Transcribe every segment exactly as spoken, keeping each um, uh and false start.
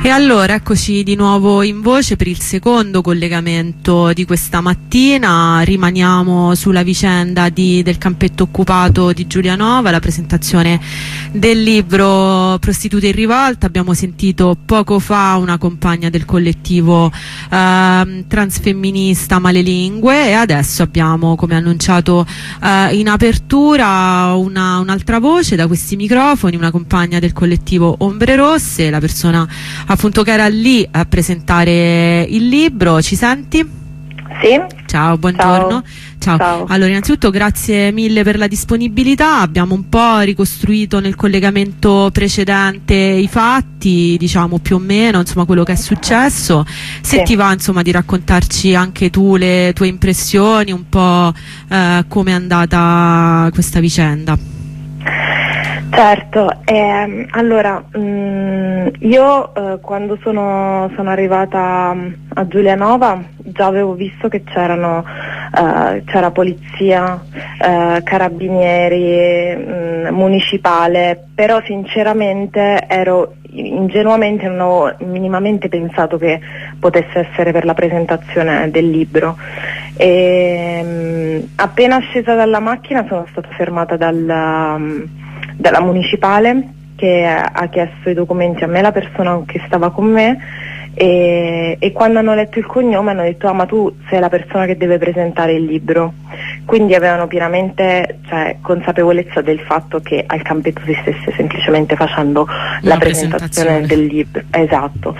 E allora eccoci di nuovo in voce per il secondo collegamento di questa mattina. Rimaniamo sulla vicenda di, del campetto occupato di Giulianova, la presentazione del libro Prostitute in rivolta. Abbiamo sentito poco fa una compagna del collettivo eh, transfemminista Malelingue e adesso abbiamo, come annunciato eh, in apertura, una, un'altra voce da questi microfoni, una compagna del collettivo Ombre Rosse, la persona appunto che era lì a presentare il libro. Ci senti? Sì. Ciao, buongiorno. Ciao. Ciao. Allora, innanzitutto grazie mille per la disponibilità. Abbiamo un po' ricostruito nel collegamento precedente i fatti, diciamo più o meno, insomma, quello che è successo. Se sì. ti va, insomma, di raccontarci anche tu le tue impressioni, un po' eh, come è andata questa vicenda. Certo, ehm, allora mh, io eh, quando sono, sono arrivata a Giulianova già avevo visto che c'erano eh, c'era polizia, eh, carabinieri, mh, municipale, però sinceramente ero ingenuamente non ho minimamente pensato che potesse essere per la presentazione del libro. E, mh, appena scesa dalla macchina sono stata fermata dalla dalla municipale che ha chiesto i documenti a me, la persona che stava con me, e, e quando hanno letto il cognome hanno detto: ah, ma tu sei la persona che deve presentare il libro. Quindi avevano pienamente, cioè, consapevolezza del fatto che al campetto si stesse semplicemente facendo Una la presentazione, presentazione del libro. Esatto.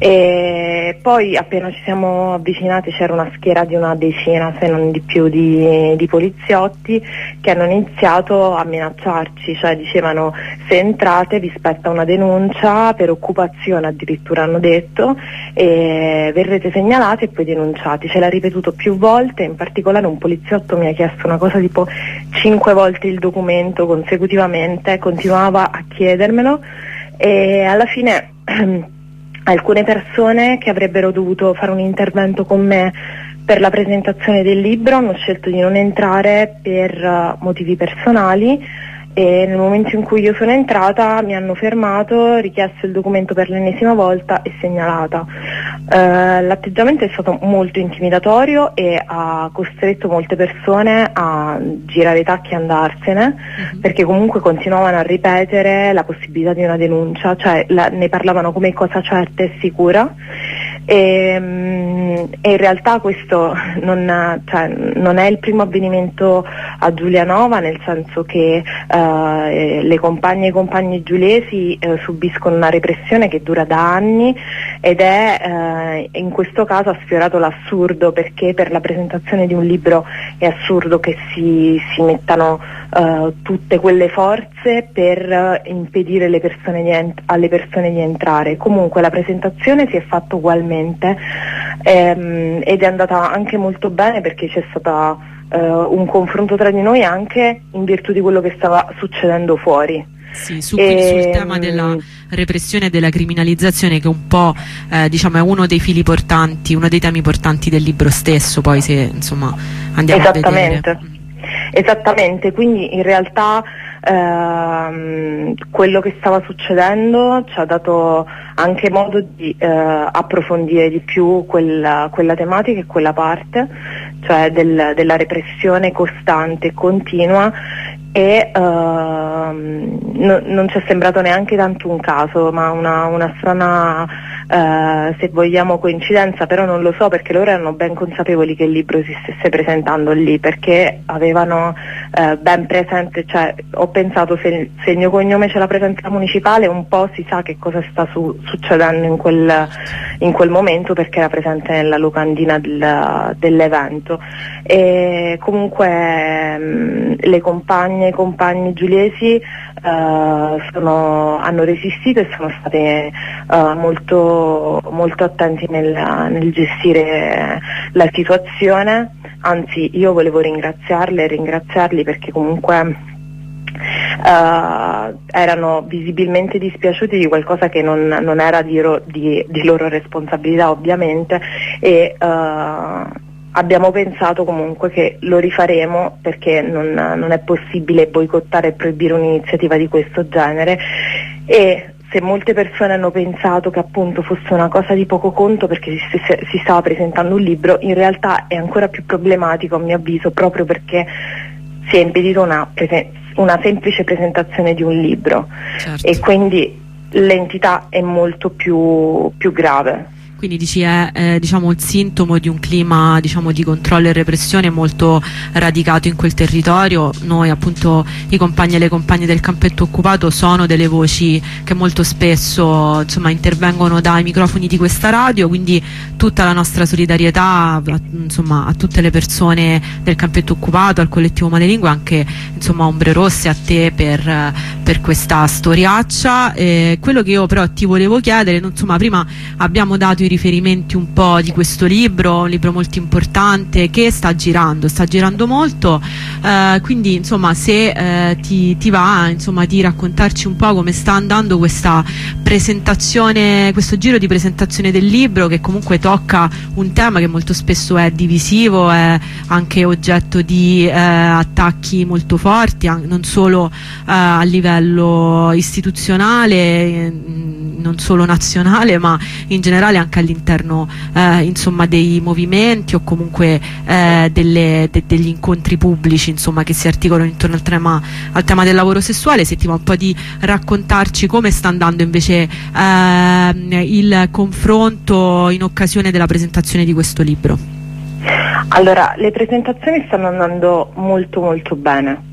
E poi appena ci siamo avvicinati c'era una schiera di una decina, se non di più, di, di poliziotti che hanno iniziato a minacciarci, cioè dicevano: se entrate vi spetta una denuncia per occupazione, addirittura hanno detto, e verrete segnalati e poi denunciati. Ce l'ha ripetuto più volte, in particolare un poliziotto mi ha chiesto una cosa tipo cinque volte il documento consecutivamente, continuava a chiedermelo e alla fine alcune persone che avrebbero dovuto fare un intervento con me per la presentazione del libro hanno scelto di non entrare per uh, motivi personali. E nel momento in cui io sono entrata mi hanno fermato, richiesto il documento per l'ennesima volta e segnalata. Eh, l'atteggiamento è stato molto intimidatorio e ha costretto molte persone a girare i tacchi e andarsene, uh-huh. perché comunque continuavano a ripetere la possibilità di una denuncia, cioè la, ne parlavano come cosa certa e sicura. E, e in realtà questo non, cioè, non è il primo avvenimento a Giulianova, nel senso che eh, le compagne e i compagni giuliesi eh, subiscono una repressione che dura da anni ed è eh, in questo caso ha sfiorato l'assurdo, perché per la presentazione di un libro è assurdo che si, si mettano eh, tutte quelle forze per eh, impedire le persone di ent- alle persone di entrare. Comunque la presentazione si è fatta ugualmente ehm, ed è andata anche molto bene, perché c'è stato eh, un confronto tra di noi anche in virtù di quello che stava succedendo fuori. Sì, su, e, sul tema della repressione e della criminalizzazione, che un po' eh, diciamo è uno dei fili portanti, uno dei temi portanti del libro stesso, poi se insomma andiamo Esattamente. a vedere. Esattamente, quindi in realtà ehm, quello che stava succedendo ci ha dato anche modo di eh, approfondire di più quella, quella tematica e quella parte, cioè del, della repressione costante e continua. E uh, no, non ci è sembrato neanche tanto un caso, ma una, una strana, uh, se vogliamo, coincidenza, però non lo so, perché loro erano ben consapevoli che il libro si stesse presentando lì, perché avevano uh, ben presente, cioè ho pensato se, se il mio cognome ce l'ha presente la municipale, un po' si sa che cosa sta su, succedendo in quel, in quel momento, perché era presente nella locandina del, dell'evento. E comunque mh, le compagne i compagni giuliesi uh, sono, hanno resistito e sono state uh, molto, molto attenti nel, nel gestire la situazione. Anzi, io volevo ringraziarle e ringraziarli perché comunque Uh, erano visibilmente dispiaciuti di qualcosa che non, non era di, ro- di, di loro responsabilità, ovviamente, e uh, abbiamo pensato comunque che lo rifaremo, perché non, non è possibile boicottare e proibire un'iniziativa di questo genere, e se molte persone hanno pensato che appunto fosse una cosa di poco conto perché si, si, si stava presentando un libro, in realtà è ancora più problematico a mio avviso, proprio perché si è impedito una, una semplice presentazione di un libro. Certo. E quindi l'entità è molto più, più grave. Quindi dici è eh, diciamo il sintomo di un clima, diciamo, di controllo e repressione molto radicato in quel territorio. Noi appunto i compagni e le compagne del campetto occupato sono delle voci che molto spesso, insomma, intervengono dai microfoni di questa radio, quindi tutta la nostra solidarietà, insomma, a tutte le persone del campetto occupato, al collettivo Madrelingua, anche insomma Ombre Rosse, a te per, per questa storiaccia. Eh, quello che io però ti volevo chiedere, insomma, prima abbiamo dato i riferimenti un po' di questo libro, un libro molto importante che sta girando, sta girando molto, eh, quindi insomma se eh, ti, ti va insomma di raccontarci un po' come sta andando questa presentazione, questo giro di presentazione del libro, che comunque tocca un tema che molto spesso è divisivo, è anche oggetto di eh, attacchi molto forti, non solo eh, a livello istituzionale, non solo nazionale, ma in generale anche all'interno eh, insomma dei movimenti o comunque eh, delle, de, degli incontri pubblici, insomma, che si articolano intorno al tema, al tema del lavoro sessuale. Se ti va un po' di raccontarci come sta andando invece eh, il confronto in occasione della presentazione di questo libro. Allora, le presentazioni stanno andando molto molto bene.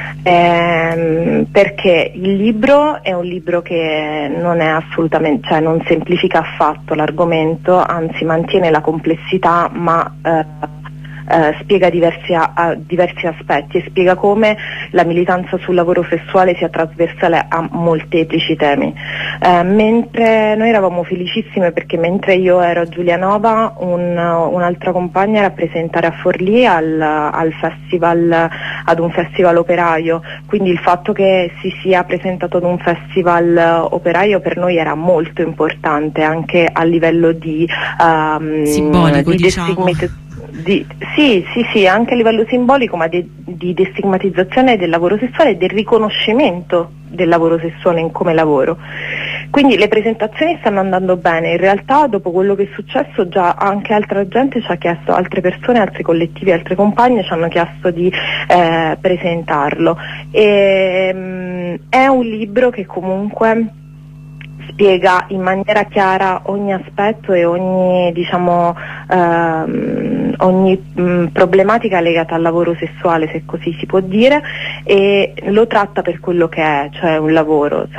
Ehm, perché il libro è un libro che non è assolutamente, cioè non semplifica affatto l'argomento, anzi mantiene la complessità, ma eh, eh, spiega diversi, a, diversi aspetti e spiega come la militanza sul lavoro sessuale sia trasversale a molteplici temi. Eh, mentre noi eravamo felicissime perché mentre io ero a Giulianova, un, un'altra compagna era a presentare a Forlì al, al festival, ad un festival operaio, quindi il fatto che si sia presentato ad un festival operaio per noi era molto importante anche a livello di um, simbolico, di diciamo. Di, sì, sì, sì, anche a livello simbolico, ma di, di destigmatizzazione del lavoro sessuale e del riconoscimento del lavoro sessuale in come lavoro. Quindi le presentazioni stanno andando bene, in realtà dopo quello che è successo già anche altra gente ci ha chiesto, altre persone, altri collettivi, altre compagne ci hanno chiesto di eh, presentarlo. E, mh, è un libro che comunque spiega in maniera chiara ogni aspetto e ogni, diciamo, ehm, ogni mh, problematica legata al lavoro sessuale, se così si può dire, e lo tratta per quello che è, cioè un lavoro,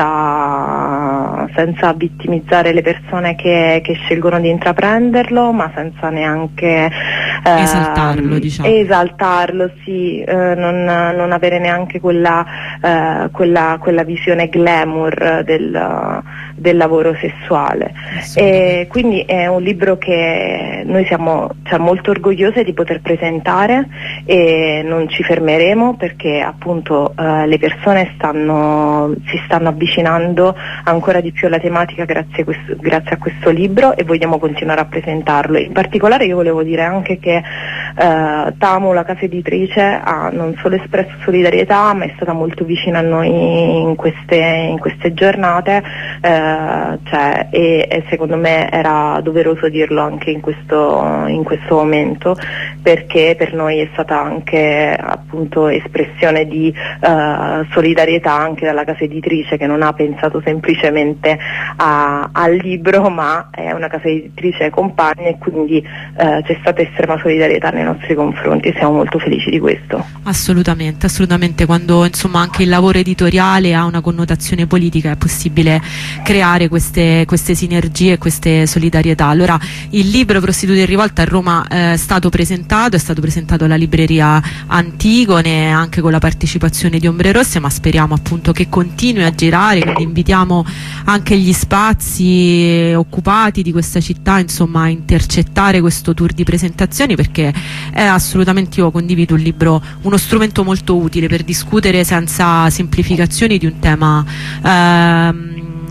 senza, senza vittimizzare le persone che, che scelgono di intraprenderlo, ma senza neanche eh, esaltarlo, diciamo. Esaltarlo, sì, eh, non, non avere neanche quella, eh, quella, quella visione glamour del del lavoro sessuale. E quindi è un libro che noi siamo, cioè, molto orgogliose di poter presentare e non ci fermeremo perché appunto eh, le persone stanno, si stanno avvicinando ancora di più alla tematica grazie a, questo, grazie a questo libro e vogliamo continuare a presentarlo. In particolare io volevo dire anche che eh, Tamu, la casa editrice, ha non solo espresso solidarietà ma è stata molto vicina a noi in queste, in queste giornate. Uh, cioè, e, e secondo me era doveroso dirlo anche in questo, in questo momento, perché per noi è stata anche appunto espressione di uh, solidarietà anche dalla casa editrice, che non ha pensato semplicemente a, al libro, ma è una casa editrice compagna e quindi uh, c'è stata estrema solidarietà nei nostri confronti e siamo molto felici di questo. Assolutamente, assolutamente, quando insomma anche il lavoro editoriale ha una connotazione politica è possibile creare queste, queste sinergie, queste solidarietà. Allora, il libro Prostitute in rivolta a Roma eh, è stato presentato, è stato presentato alla libreria Antigone anche con la partecipazione di Ombre Rosse, ma speriamo appunto che continui a girare, quindi invitiamo anche gli spazi occupati di questa città insomma a intercettare questo tour di presentazioni, perché è assolutamente, io condivido, un libro, uno strumento molto utile per discutere senza semplificazioni di un tema ehm,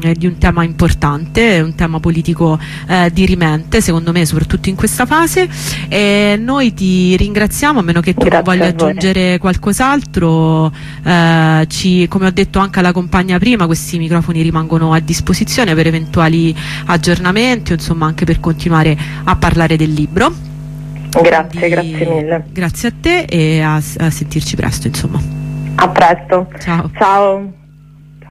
di un tema importante, un tema politico eh, dirimente secondo me, soprattutto in questa fase, e noi ti ringraziamo, a meno che tu non voglia aggiungere qualcos'altro. eh, ci, come ho detto anche alla compagna prima, questi microfoni rimangono a disposizione per eventuali aggiornamenti o insomma anche per continuare a parlare del libro. Grazie, Quindi, grazie mille. Grazie a te e a, a sentirci presto, insomma. A presto. Ciao. Ciao.